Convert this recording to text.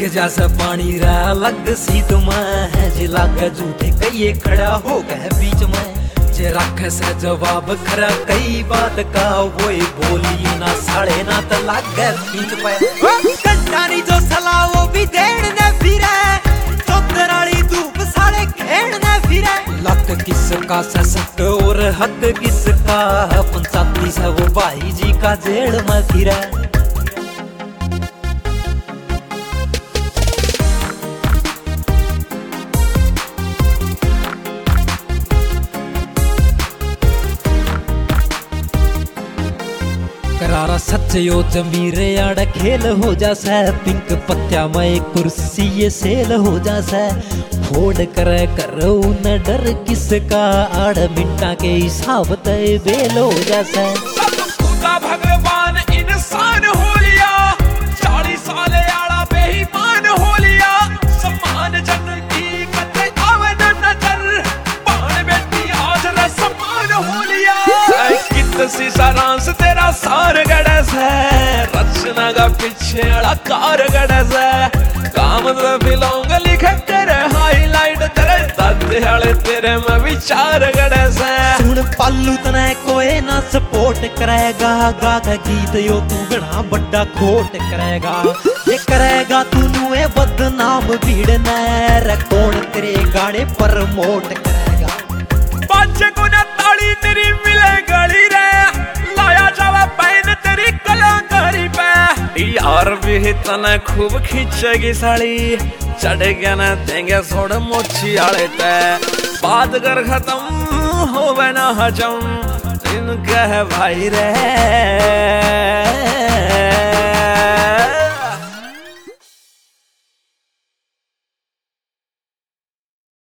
जैसा पानी रहा लग सी तुम्हें जे लागे झूठे कहिए खड़ा हो गए बीच में जे रखे से जवाब खरा कई बात का वो बोली ना साढ़े ना तो लागे बीच पे घंटा नहीं जो सलाह वो भी देने फिरे चौधराली धूप साढ़े घेरने फिरे लक किसका ससक और हक किसका पंचायती से वो भाई जी का जेल में फिरे करारा सच यो जमीरे आड़ खेल हो जासा पिंक पत्या में कुर्सी ये सेल हो जासा फोड़ करे करो न डर किसका आड़ मिनटा के हिसाब तय बेल हो जासा भगवान इंसान हो लिया 40 साल आड़ा बेईमान हो लिया सम्मान जन की कते आवे न नजर पान बेटी आज न सम्मान हो लिया कितसी सारांश तेरा सार गड़स है रचना का पीछे अड़ा कार गड़स है काम तो फिलोंग लिखे तेरे हाईलाइट तेरे दादे हाले तेरे में विचार गड़स है सुन पालू तने कोई ना सपोर्ट करेगा गा का गीत यो तू गणा बड़ा खोट करेगा ये करेगा तू नुए बदनाम भीड़ नैर कौन तेरे गाने प्रमोट करेगा पांचे को ना ताली तेरी मिले गली रे लाया जावा पैन तेरी कलाकारी पे यार भी तने खूब खींचेगी साड़ी चढ़ गया ना देंगे सोड़ मोची आले ते बात कर खत्म होवे ना हजम इनका है भाई रे